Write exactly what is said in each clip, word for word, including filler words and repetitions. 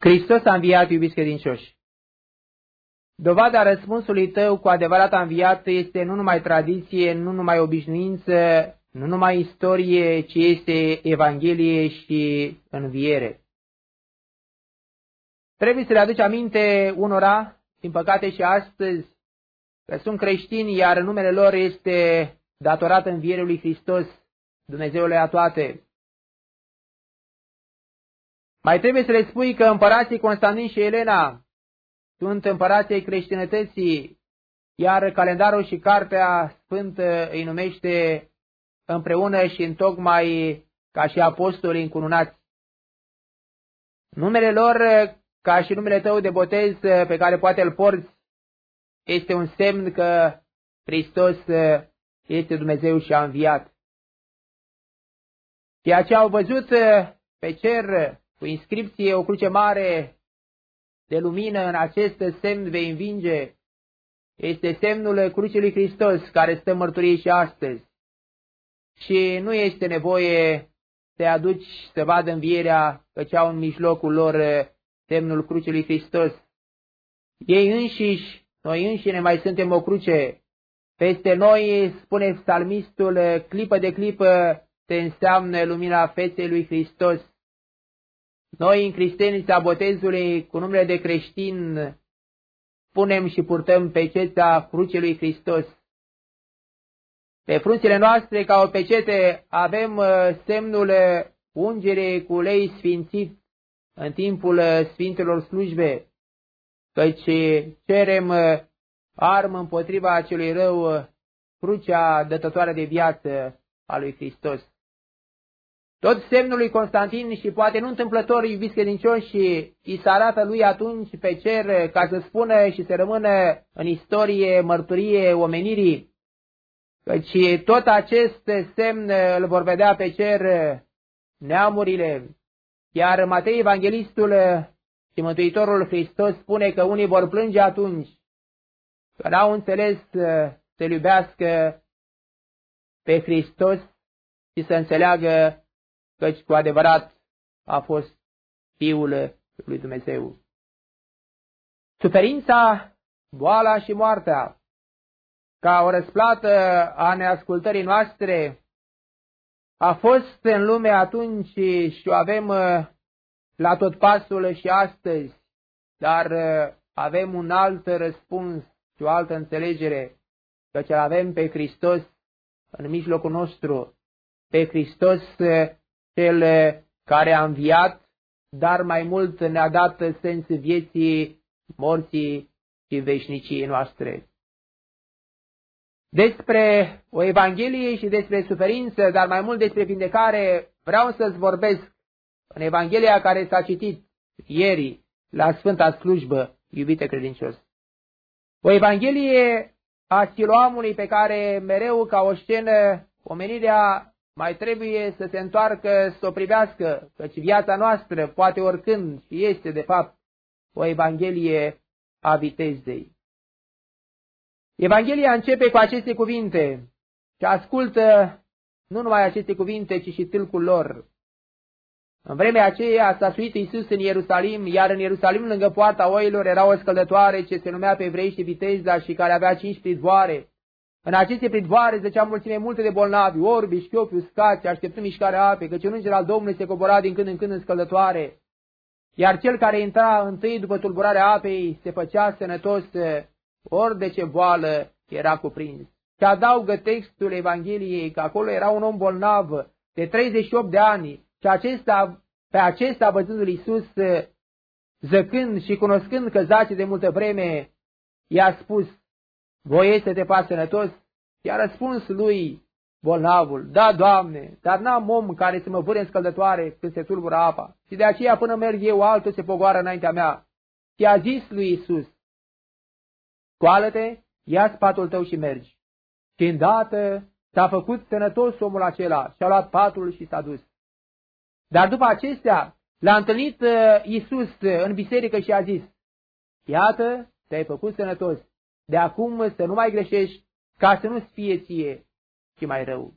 Hristos a înviat, iubiți credincioși. Dovada răspunsului tău cu adevărat a înviat este nu numai tradiție, nu numai obișnuință, nu numai istorie, ci este Evanghelie și înviere. Trebuie să le aduci aminte unora, din păcate și astăzi, că sunt creștini, iar numele lor este datorat învierii lui Hristos, Dumnezeule a toate. Mai trebuie să le spui că împărații Constantin și Elena sunt împărații creștinătății, iar calendarul și cartea sfântă îi numește împreună și întocmai ca și apostoli încununați. Numele lor, ca și numele tău de botez pe care poate îl porți, este un semn că Hristos este Dumnezeu și a înviat. Ceea ce au văzut pe cer cu inscripție o cruce mare de lumină, în acest semn vei învinge, este semnul crucii lui Hristos care stă mărturie și astăzi. Și nu este nevoie să aduci să vadă învierea, căci au în mijlocul lor semnul crucii lui Hristos. Ei înșiși, noi înșine mai suntem o cruce. Peste noi, spune psalmistul, clipă de clipă se înseamnă lumina feței lui Hristos. Noi, în cristerița botezului, cu numele de creștin, punem și purtăm pecetea crucii lui Hristos. Pe frunțile noastre, ca o pecete, avem semnul ungerei cu ulei sfințit în timpul Sfintelor Slujbe, căci cerem armă împotriva acelui rău, crucea dătătoare de viață a lui Hristos. Tot semnul lui Constantin și poate nu întâmplător, iubiți credincioși, și îi se arată lui atunci pe cer ca să spună și să rămână în istorie, mărturie omenirii, căci tot acest semn îl vor vedea pe cer neamurile, iar Matei Evanghelistul și Mântuitorul Hristos spune că unii vor plânge atunci, că n-au înțeles să-L iubească pe Hristos și să înțeleagă căci cu adevărat a fost Fiul lui Dumnezeu. Suferința, boala și moartea, ca o răsplată a neascultării noastre, a fost în lume atunci și o avem la tot pasul și astăzi, dar avem un alt răspuns și o altă înțelegere, căci avem pe Hristos în mijlocul nostru, pe Hristos Cel care a înviat, dar mai mult ne-a dat sens vieții, morții și veșniciei noastre. Despre o Evanghelie și despre suferință, dar mai mult despre vindecare, vreau să-ți vorbesc în Evanghelia care s-a citit ieri la Sfânta Slujbă, iubite credincios. O Evanghelie a Siloamului pe care mereu ca o scenă omenirea mai trebuie să se întoarcă, să o privească, căci viața noastră poate oricând și este de fapt o Evanghelie a vitezei. Evanghelia începe cu aceste cuvinte și ascultă nu numai aceste cuvinte, ci și tâlcul lor. În vremea aceea s-a suit Iisus în Ierusalim, iar în Ierusalim, lângă poarta oilor, era o scăldătoare ce se numea pe evreiește Vitezda și care avea cinci pridvoare. În aceste pridvoare zăcea mulțime multe de bolnavi, orbi, șchiopi, uscați, așteptând mișcarea apei, căci un înger al Domnului se cobora din când în când în scăldătoare. Iar cel care intra întâi după tulburarea apei se făcea sănătos, ori de ce boală era cuprins. Și adaugă textul Evangheliei că acolo era un om bolnav de treizeci și opt de ani și acesta, pe acesta văzându-l Iisus, zăcând și cunoscând că zace de multă vreme, i-a spus: voiesc să te faci sănătos? I-a răspuns lui bolnavul: da, Doamne, dar n-am om care să mă vâre în scăldătoare când se tulbură apa, și de aceea până merg eu, altul se pogoară înaintea mea. Și a zis lui Iisus: scoală-te, ia spatul tău și mergi. Și îndată s-a făcut sănătos omul acela și a luat patul și s-a dus. Dar după acestea l-a întâlnit Iisus în biserică și a zis: iată, te-ai făcut sănătos, de acum să nu mai greșești, ca să nu-ți fie ție și mai rău.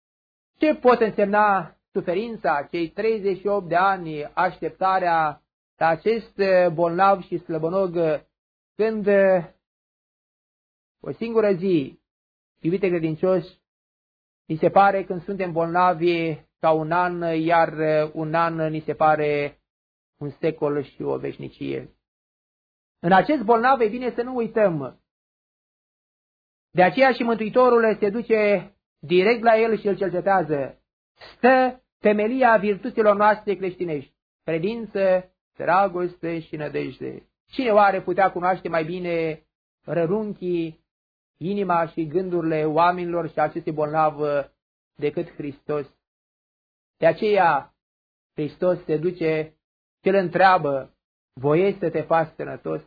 Ce pot însemna suferința, cei treizeci și opt de ani, așteptarea la acest bolnav și slăbănog când o singură zi, iubite credincioși, ni se pare când suntem bolnavi ca un an, iar un an ni se pare un secol și o veșnicie. În acest bolnav e bine să nu uităm. De aceea și Mântuitorul se duce direct la el și îl cercetează. Stă temelia virtuților noastre creștinești, credință, dragoste și nădejde. Cine oare putea cunoaște mai bine rărunchii, inima și gândurile oamenilor și acestui bolnav decât Hristos? De aceea Hristos se duce și îl întreabă, voiești să te faci sănătos?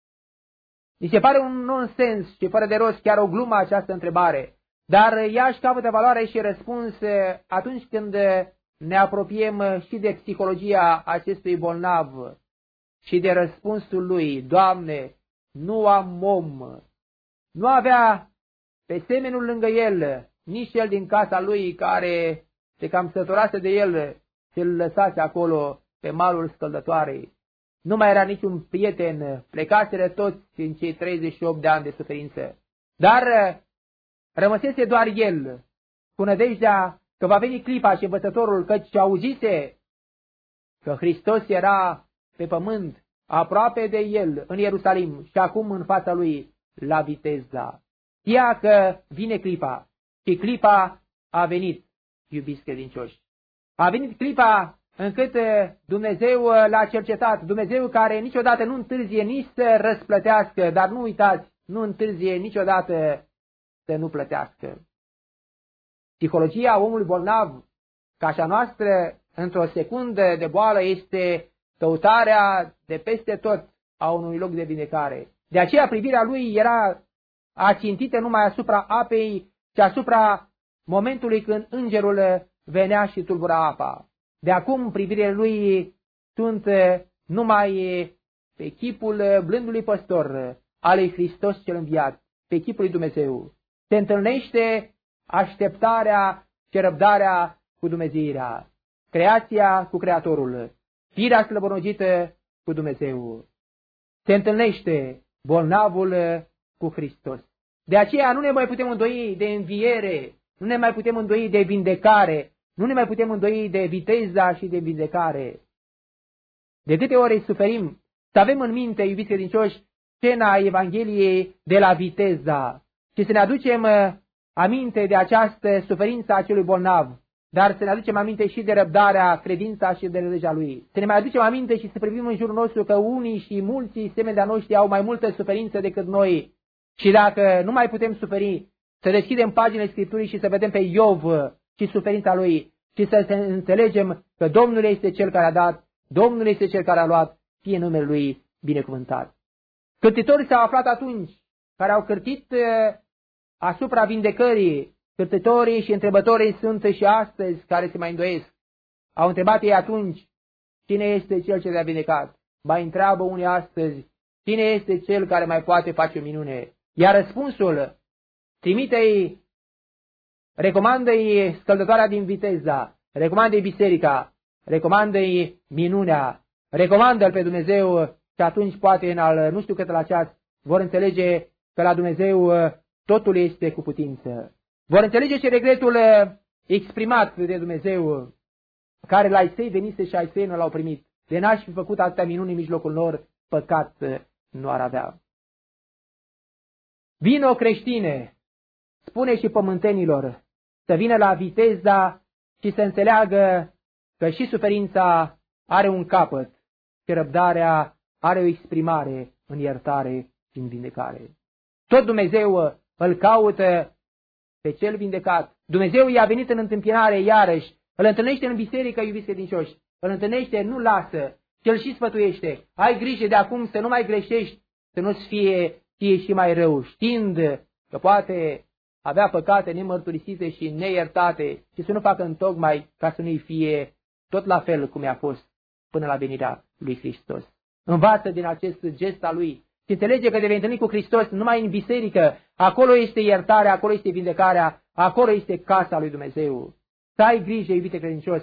Mi se pare un nonsens și fără de rost, chiar o glumă această întrebare, dar ea își capătă valoare și răspuns atunci când ne apropiem și de psihologia acestui bolnav și de răspunsul lui, Doamne, nu am om. Nu avea pe semenul lângă el, nici cel din casa lui care se cam săturase de el și îl lăsase acolo pe malul scăldătoarei. Nu mai era niciun prieten, plecaseră toți în cei treizeci și opt de ani de suferință. Dar rămăsese doar el, cu nădejdea că va veni clipa și învățătorul, căci auzise că Hristos era pe pământ, aproape de el, în Ierusalim și acum în fața lui, la Vitezda. Știa că vine clipa și clipa a venit, iubiți credincioși. A venit clipa încât Dumnezeu l-a cercetat, Dumnezeu care niciodată nu întârzie nici să răsplătească, dar nu uitați, nu întârzie niciodată să nu plătească. Psihologia omului bolnav, ca și a noastră, într-o secundă de boală, este căutarea de peste tot a unui loc de vindecare. De aceea privirea lui era ațintită numai asupra apei și asupra momentului când îngerul venea și tulbura apa. De acum privirile lui sunt numai pe chipul blândului păstor al lui Hristos cel înviat, pe chipul lui Dumnezeu. Se întâlnește așteptarea și răbdarea cu Dumnezeirea, creația cu Creatorul, firea slăbănogită cu Dumnezeu. Se întâlnește bolnavul cu Hristos. De aceea nu ne mai putem îndoi de înviere, nu ne mai putem îndoi de vindecare, nu ne mai putem îndoi de viteza și de vindecare. De câte ori suferim, să avem în minte, iubiți credincioși, scena Evangheliei de la Viteza și să ne aducem aminte de această suferință a acelui bolnav, dar să ne aducem aminte și de răbdarea, credința și de nădejdea lui. Să ne mai aducem aminte și să privim în jurul nostru că unii și mulți semeni de-a noștri au mai multă suferință decât noi. Și dacă nu mai putem suferi, să deschidem paginile Scripturii și să vedem pe Iov și suferința lui și să înțelegem că Domnul este Cel care a dat, Domnul este Cel care a luat, fie numele Lui binecuvântat. Cârtitorii s-au aflat atunci, care au cârtit asupra vindecării, cârtitorii și întrebătorii sunt și astăzi care se mai îndoiesc. Au întrebat ei atunci, cine este Cel ce le-a vindecat? Mai întreabă unii astăzi, cine este Cel care mai poate face o minune? Iar răspunsul, trimite-i, recomandă-i scăldătoarea din Viteza, recomandă-i biserica, recomandă-i minunea, recomandă-L pe Dumnezeu și atunci poate în al nu știu cât la ceas vor înțelege că la Dumnezeu totul este cu putință. Vor înțelege și regretul exprimat de Dumnezeu, care la ai săi venise și ai săi nu l-au primit. De n-aș fi făcut atâtea minuni în mijlocul lor, păcat nu ar avea. Vino creștine, spune și pământenilor, să vină la Viteza și să înțeleagă că și suferința are un capăt și răbdarea are o exprimare în iertare și în vindecare. Tot Dumnezeu îl caută pe cel vindecat. Dumnezeu i-a venit în întâmpinare iarăși, îl întâlnește în biserică, iubiți credincioși, îl întâlnește, nu lasă, și îl și sfătuiește. Ai grijă de acum să nu mai greșești, să nu-ți fie, fie și mai rău, știind că poate avea păcate nemărturisite și neiertate și să nu facă întocmai ca să nu-i fie tot la fel cum i-a fost până la venirea lui Hristos. Învață din acest gest al lui și înțelege că te vei întâlni cu Hristos numai în biserică. Acolo este iertarea, acolo este vindecarea, acolo este casa lui Dumnezeu. Să ai grijă, iubite credincios,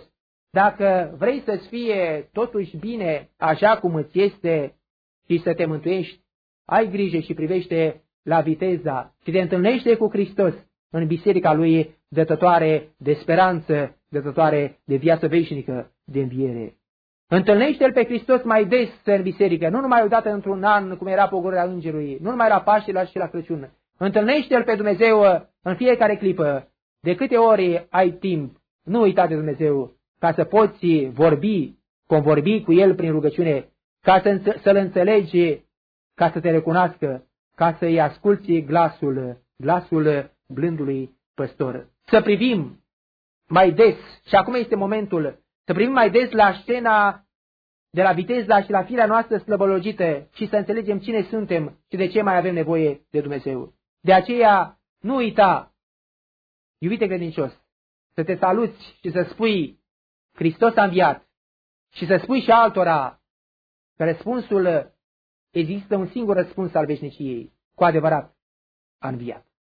Dacă vrei să-ți fie totuși bine așa cum îți este și să te mântuiești, ai grijă și privește la viteza și te întâlnește cu Hristos în biserica Lui dătătoare de speranță, dătătoare de viață veșnică, de înviere. Întâlnește-L pe Hristos mai des în biserică, nu numai odată într-un an, cum era pogorârea Îngerului, nu numai la Paștele și la Crăciun. Întâlnește-L pe Dumnezeu în fiecare clipă. De câte ori ai timp, nu uita de Dumnezeu, ca să poți vorbi, convorbi cu El prin rugăciune, ca să, să-L înțelegi, ca să te recunoască, ca să-i asculți glasul, glasul blândului păstor. Să privim mai des, și acum este momentul, să privim mai des la scena de la viteza și la firea noastră slăbălogită și să înțelegem cine suntem și de ce mai avem nevoie de Dumnezeu. De aceea, nu uita, iubite credincios, să te saluți și să spui Hristos a înviat și să spui și altora că răspunsul, există un singur răspuns al veșniciei, cu adevărat a înviat.